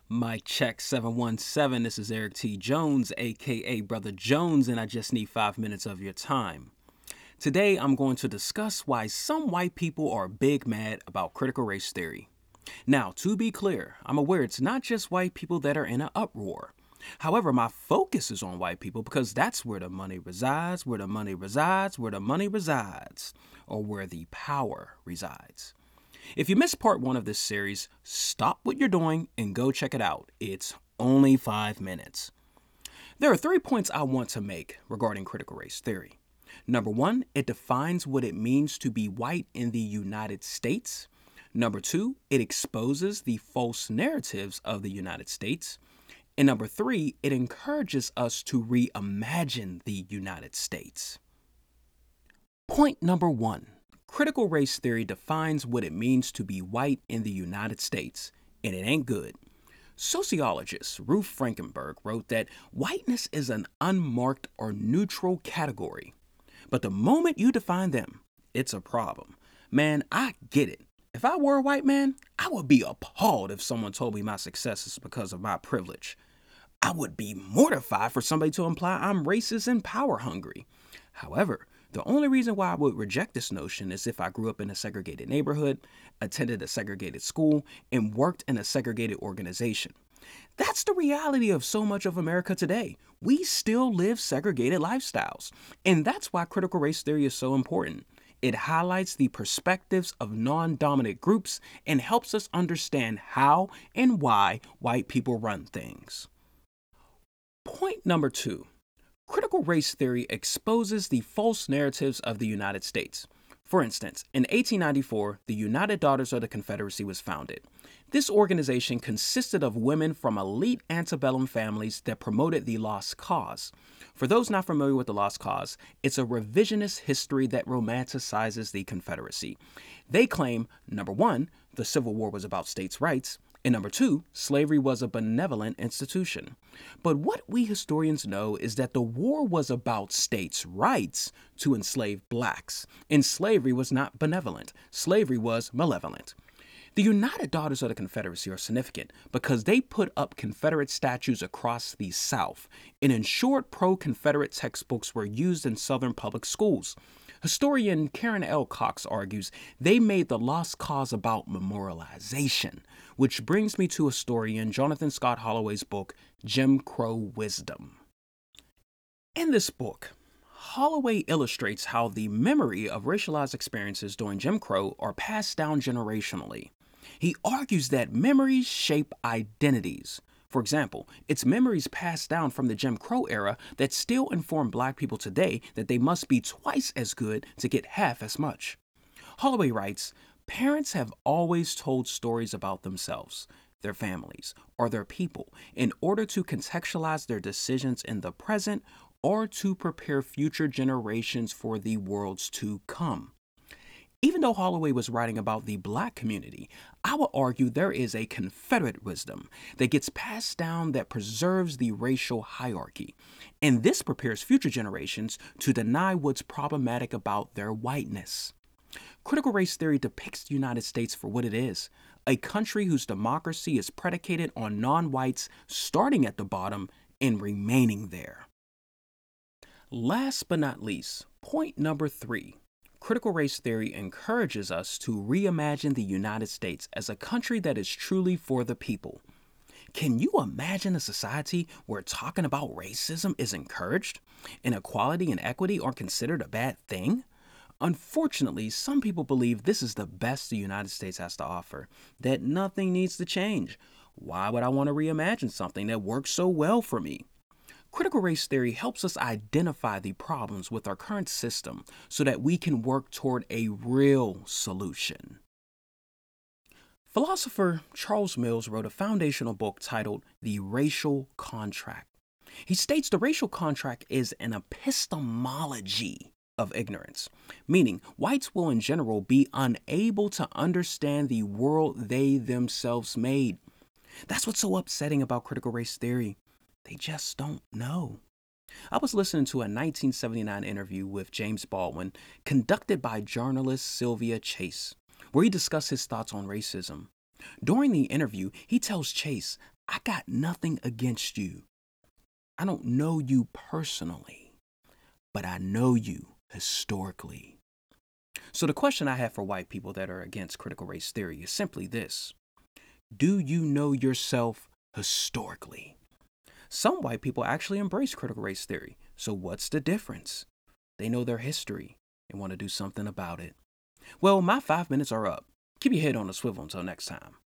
Mic check 717. This is Eric T. Jones, aka Brother Jones, and I just need 5 minutes of your time. Today, I'm going to discuss why some white people are big mad about critical race theory. Now, to be clear, I'm aware it's not just white people that are in an uproar. However, my focus is on white people because that's where the money resides, where the money resides, where the money resides, or where the power resides. If you missed part one of this series, stop what you're doing and go check it out. It's only 5 minutes. There are 3 points I want to make regarding critical race theory. Number 1, it defines what it means to be white in the United States. Number 2, it exposes the false narratives of the United States. And number 3, it encourages us to reimagine the United States. Point number 1. Critical race theory defines what it means to be white in the United States, and it ain't good. Sociologist Ruth Frankenberg wrote that whiteness is an unmarked or neutral category. But the moment you define them, it's a problem. Man, I get it. If I were a white man, I would be appalled if someone told me my success is because of my privilege. I would be mortified for somebody to imply I'm racist and power hungry. However, the only reason why I would reject this notion is if I grew up in a segregated neighborhood, attended a segregated school, and worked in a segregated organization. That's the reality of so much of America today. We still live segregated lifestyles. And that's why critical race theory is so important. It highlights the perspectives of non-dominant groups and helps us understand how and why white people run things. Point number 2. Critical race theory exposes the false narratives of the United States. For instance, in 1894, the United Daughters of the Confederacy was founded. This organization consisted of women from elite antebellum families that promoted the Lost Cause. For those not familiar with the Lost Cause, it's a revisionist history that romanticizes the Confederacy. They claim, number 1, the Civil War was about states' rights, and number 2, slavery was a benevolent institution. But what we historians know is that the war was about states' rights to enslave blacks, and slavery was not benevolent. Slavery was malevolent. The United Daughters of the Confederacy are significant because they put up Confederate statues across the South and ensured pro-Confederate textbooks were used in Southern public schools. Historian Karen L. Cox argues they made the Lost Cause about memorialization, which brings me to historian Jonathan Scott Holloway's book, Jim Crow Wisdom. In this book, Holloway illustrates how the memory of racialized experiences during Jim Crow are passed down generationally. He argues that memories shape identities. For example, it's memories passed down from the Jim Crow era that still inform black people today that they must be twice as good to get half as much. Holloway writes, parents have always told stories about themselves, their families, or their people in order to contextualize their decisions in the present or to prepare future generations for the worlds to come. Even though Holloway was writing about the black community, I would argue there is a Confederate wisdom that gets passed down that preserves the racial hierarchy. And this prepares future generations to deny what's problematic about their whiteness. Critical race theory depicts the United States for what it is, a country whose democracy is predicated on non-whites starting at the bottom and remaining there. Last but not least, point number 3. Critical race theory encourages us to reimagine the United States as a country that is truly for the people. Can you imagine a society where talking about racism is encouraged? Inequality and equity are considered a bad thing? Unfortunately, some people believe this is the best the United States has to offer, that nothing needs to change. Why would I want to reimagine something that works so well for me? Critical race theory helps us identify the problems with our current system so that we can work toward a real solution. Philosopher Charles Mills wrote a foundational book titled The Racial Contract. He states the racial contract is an epistemology of ignorance, meaning whites will in general be unable to understand the world they themselves made. That's what's so upsetting about critical race theory. They just don't know. I was listening to a 1979 interview with James Baldwin conducted by journalist Sylvia Chase, where he discussed his thoughts on racism. During the interview, he tells Chase, I got nothing against you. I don't know you personally, but I know you historically. So the question I have for white people that are against critical race theory is simply this. Do you know yourself historically? Some white people actually embrace critical race theory. So what's the difference? They know their history and want to do something about it. Well, my 5 minutes are up. Keep your head on the swivel until next time.